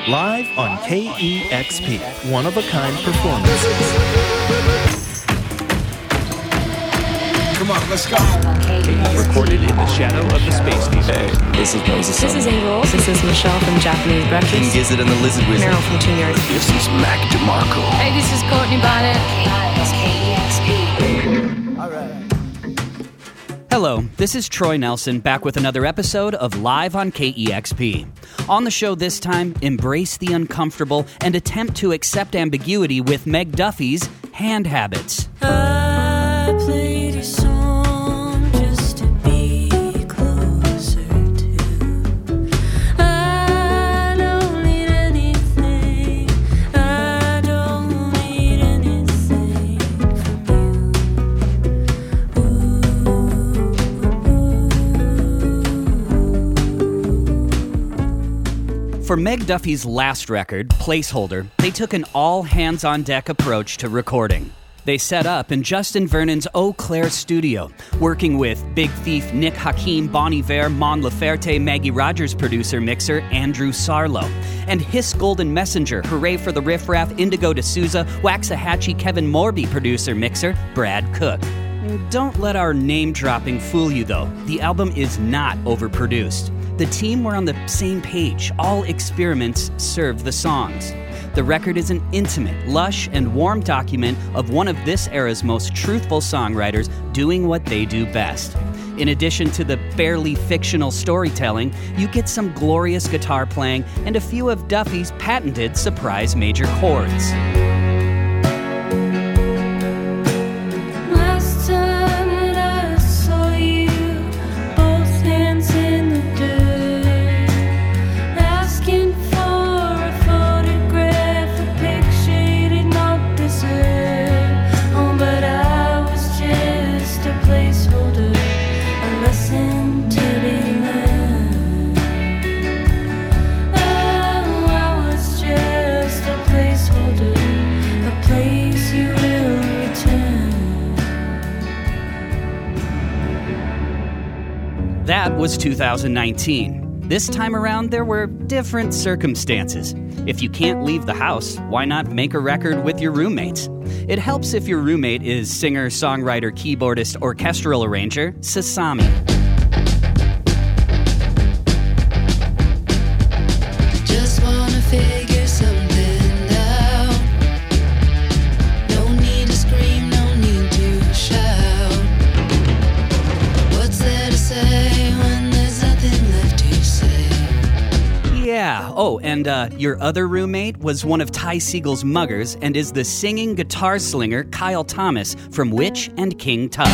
live on KEXP, one-of-a-kind performances. Come on, let's go. Recorded in the shadow of the space station. Hey, this is Moses. This is Angel. This is Michelle from Japanese Breakfast. King Gizzard and the Lizard Wizard. Meryl from Teen Yards. This is Mac DeMarco. Hey, this is Courtney Bonnet. KEXP. All right. Hello, this is Troy Nelson back with another episode of Live on KEXP. On the show this time, embrace the uncomfortable and attempt to accept ambiguity with Meg Duffy's Hand Habits. I played a song just to be closer to. I don't need anything. I don't need anything from you. For Meg Duffy's last record, Placeholder, they took an all-hands-on-deck approach to recording. They set up in Justin Vernon's Eau Claire studio, working with Big Thief, Nick Hakim, Bon Iver, Mon Laferte, Maggie Rogers producer mixer Andrew Sarlo, and Hiss Golden Messenger, Hooray for the Riff Raff, Indigo D'Souza, Waxahachie, Kevin Morby producer mixer Brad Cook. Don't let our name-dropping fool you, though. The album is not overproduced. The team were on the same page. All experiments served the songs. The record is an intimate, lush, and warm document of one of this era's most truthful songwriters doing what they do best. In addition to the barely fictional storytelling, you get some glorious guitar playing and a few of Duffy's patented surprise major chords. Last time that I saw you, both hands in the dirt, asking for a photograph, a picture you did not deserve. Oh, but I was just a placeholder, a lesson to be learned. Oh, I was just a placeholder, a place you will return. That was 2019. This time around, there were different circumstances. If you can't leave the house, why not make a record with your roommates? It helps if your roommate is singer, songwriter, keyboardist, orchestral arranger Sasami. Just wanna figure something out. No need to scream, no need to shout. What's there to say when there's nothing left to say? Yeah. Oh, and your other roommate was one of Ty Segall's muggers and is the singing guitar slinger Kyle Thomas from Witch and King Tut.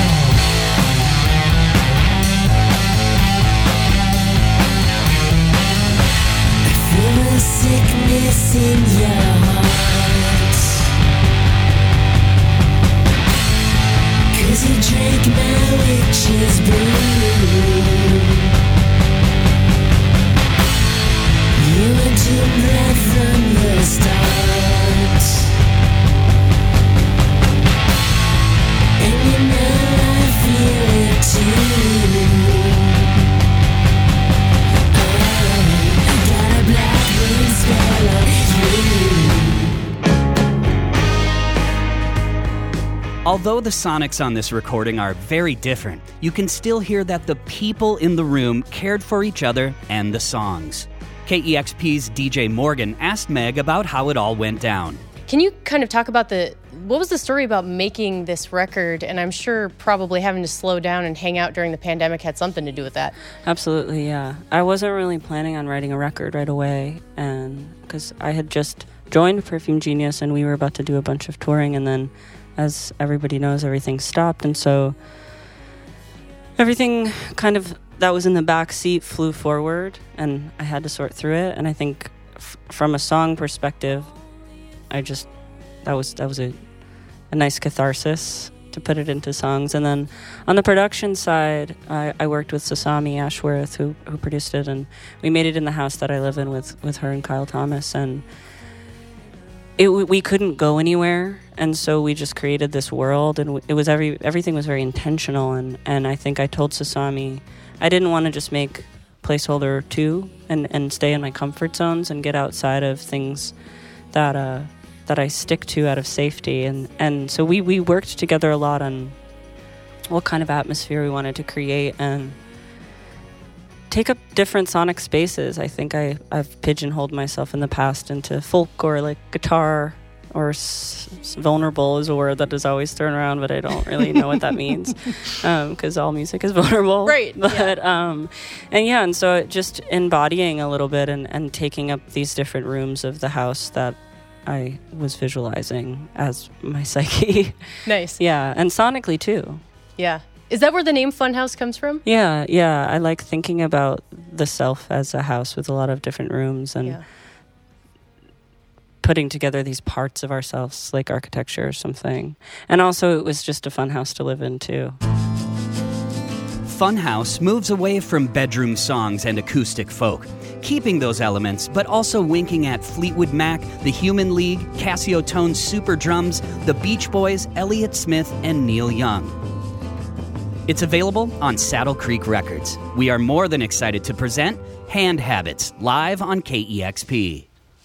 Feel a sickness in your heart, 'cause you drank my witch's brew. You were doomed right from the start, and you know I feel it too. I got a black moon spell on you. Although the sonics on this recording are very different, you can still hear that the people in the room cared for each other and the songs. KEXP's DJ Morgan asked Meg about how it all went down. Can you kind of talk about what was the story about making this record? And I'm sure probably having to slow down and hang out during the pandemic had something to do with that. Absolutely, yeah. I wasn't really planning on writing a record right away, and because I had just joined Perfume Genius and we were about to do a bunch of touring, and then, as everybody knows, everything stopped, and so everything kind of that was in the back seat flew forward, and I had to sort through it. And I think from a song perspective, that was a nice catharsis to put it into songs. And then on the production side, I worked with Sasami Ashworth, who produced it, and we made it in the house that I live in with her and Kyle Thomas. And we couldn't go anywhere, and so we just created this world, and it was everything was very intentional. And I think I told Sasami I didn't want to just make placeholder too, and stay in my comfort zones and get outside of things that I stick to out of safety. And so we worked together a lot on what kind of atmosphere we wanted to create and take up different sonic spaces. I think I've pigeonholed myself in the past into folk or like guitar, or vulnerable is a word that is always thrown around, but I don't really know what that means, because all music is vulnerable. Right. But and so just embodying a little bit and taking up these different rooms of the house that I was visualizing as my psyche. Nice. Yeah, and sonically too. Yeah. Is that where the name Funhouse comes from? Yeah. I like thinking about the self as a house with a lot of different rooms and putting together these parts of ourselves, like architecture or something. And also it was just a fun house to live in too. Funhouse moves away from bedroom songs and acoustic folk, keeping those elements, but also winking at Fleetwood Mac, The Human League, Casio Tone's Super Drums, The Beach Boys, Elliott Smith, and Neil Young. It's available on Saddle Creek Records. We are more than excited to present Hand Habits, live on KEXP.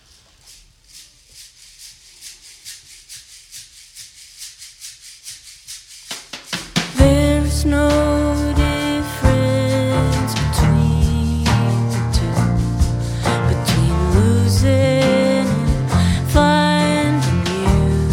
There's no difference between the two, between losing and finding you.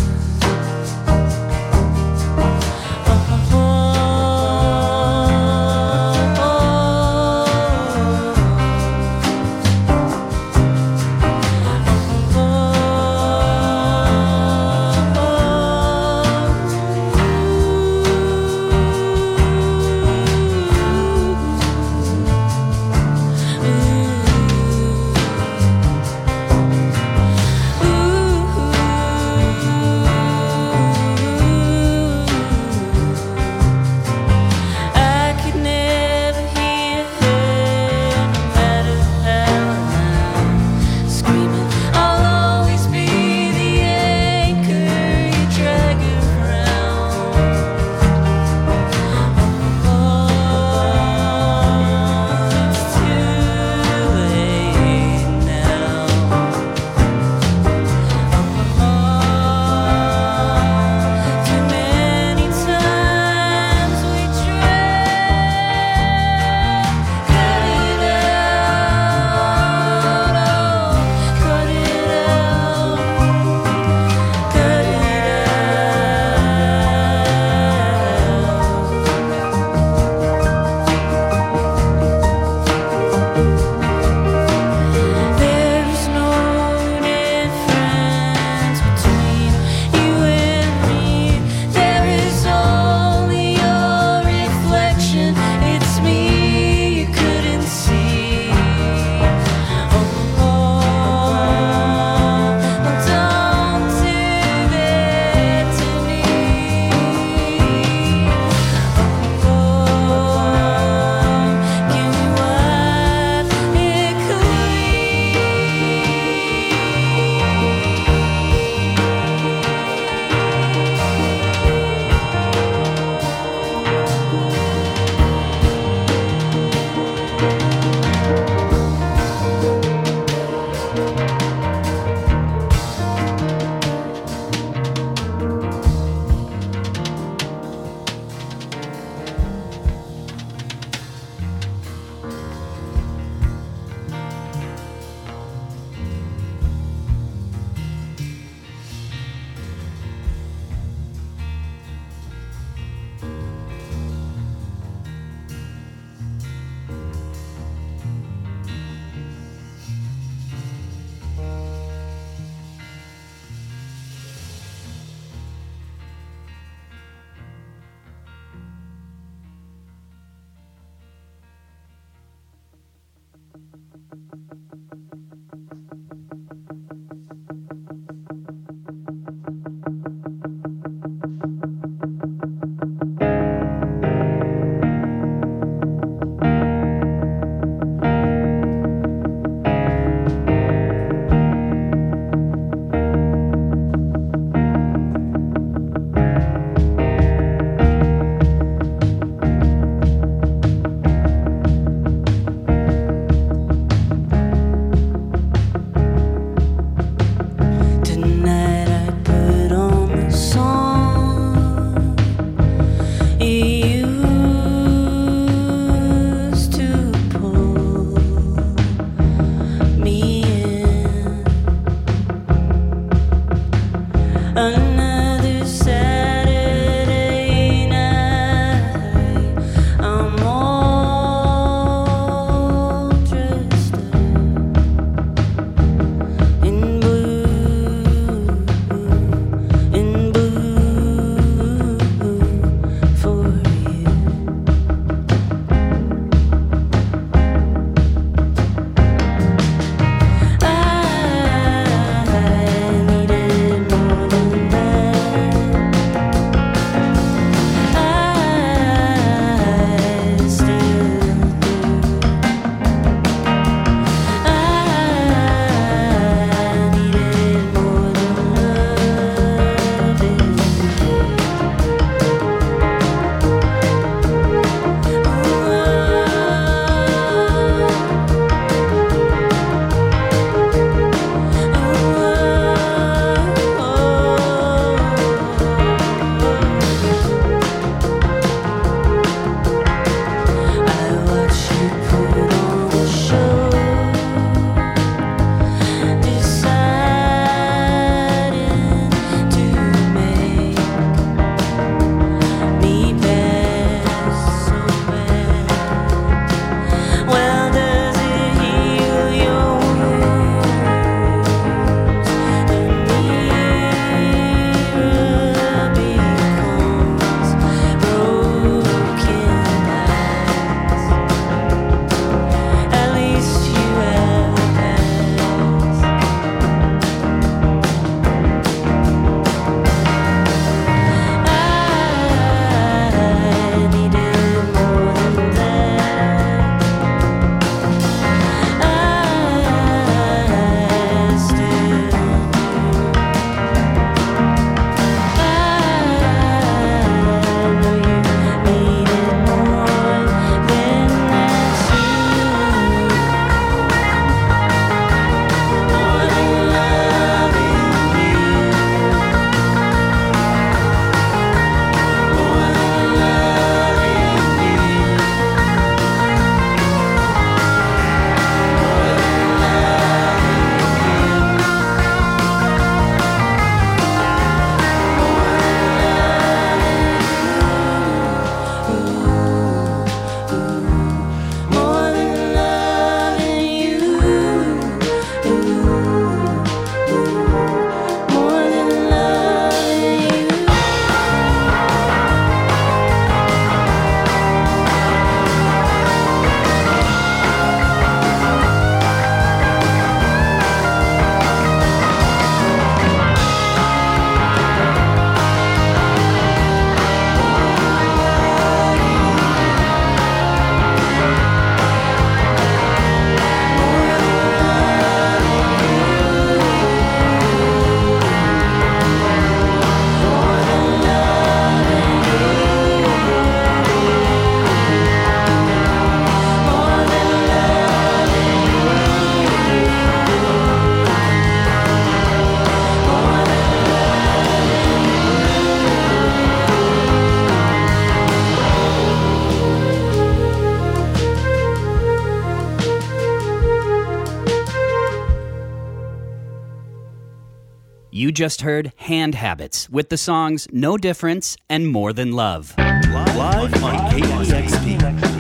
You just heard Hand Habits with the songs No Difference and More Than Love. Live on KEXP.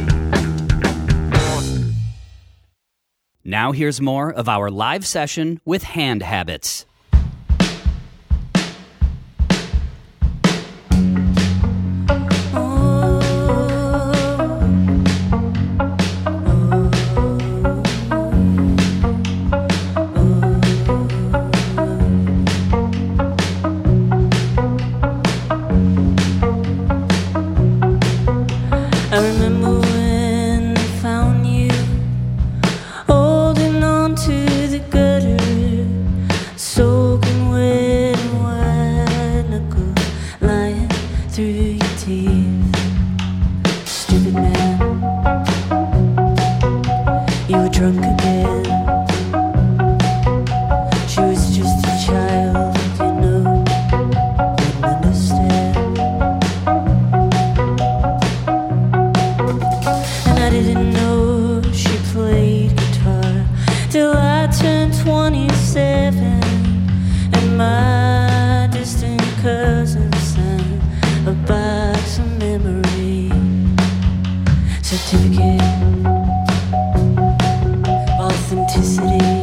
Now here's more of our live session with Hand Habits. I remember when I found you, holding on to the gutter, soaking wet and white knuckle, lying through your teeth. Stupid man, you were drunk again. She was just a child, you know, wouldn't understand. I didn't know she played guitar till I turned 27, and my distant cousin sent a box of memory certificate of authenticity.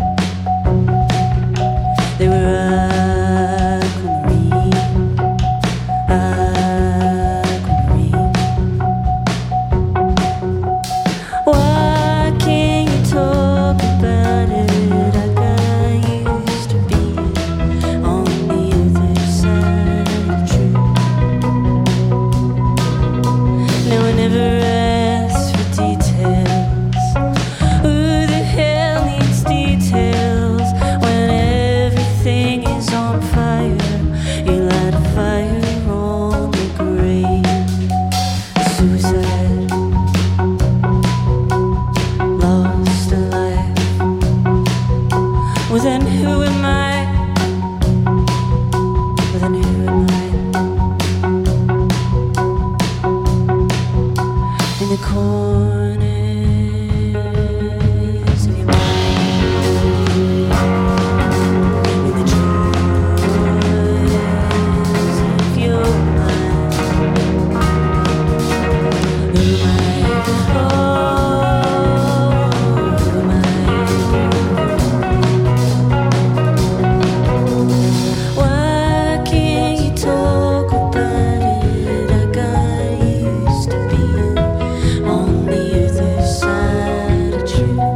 They were I couldn't read. Why can't you talk about it like I used to be on the other side of the truth? Now I never ask for details. Who the hell needs details when everything is on fire? You light a fire on the grave. Suicide. Lost a life. Well then who am I? Well then who am I? In the corners of your mind, in the joys of your mind. Who am I? Oh, who am I? Why can't you talk about it like I used to be on the other side of truth?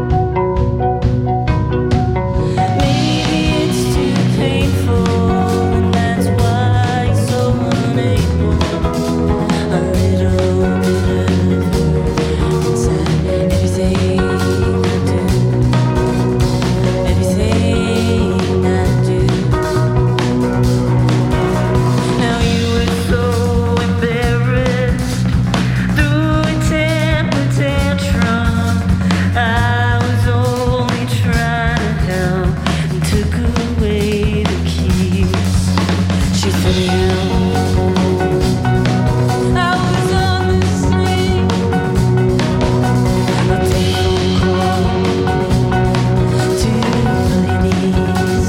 Maybe it's too painful, and that's why you're so unable. A little bit of inside everything I do, everything I do. Now you were so embarrassed, threw a temper tantrum. I was only trying to help and took away the keys. She threw me out. I was on the street, a telephone call to the ladies.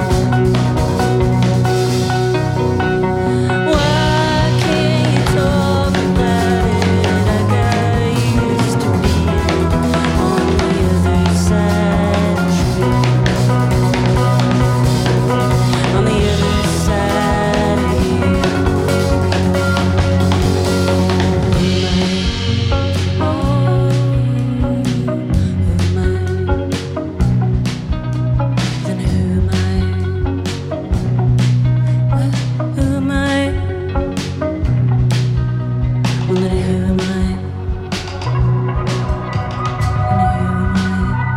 Why can't you talk about it like I used to be on the other side of truth? On the other side of you. Who am I? Oh, who am I? Then who am I? Who am I? Well, then who am I? And who am I?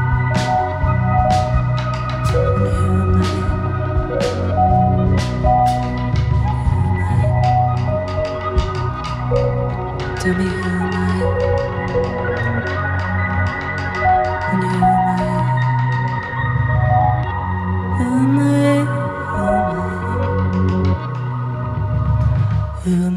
And who am I? Tell me who am I? And who am I? Who am I? Who am I?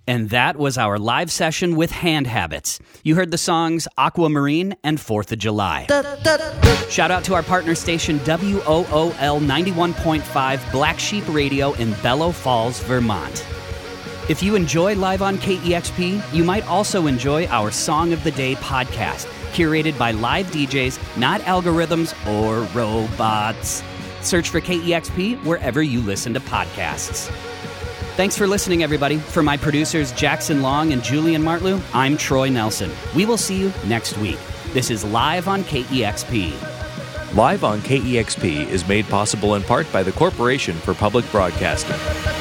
And that was our live session with Hand Habits. You heard the songs Aquamarine and 4th of July. Shout out to our partner station WOOL 91.5 Black Sheep Radio in Bellow Falls, Vermont. If you enjoy Live on KEXP, you might also enjoy our Song of the Day podcast, curated by live DJs, not algorithms or robots. Search for KEXP wherever you listen to podcasts. Thanks for listening, everybody. For my producers, Jackson Long and Julian Martlew, I'm Troy Nelson. We will see you next week. This is Live on KEXP. Live on KEXP is made possible in part by the Corporation for Public Broadcasting.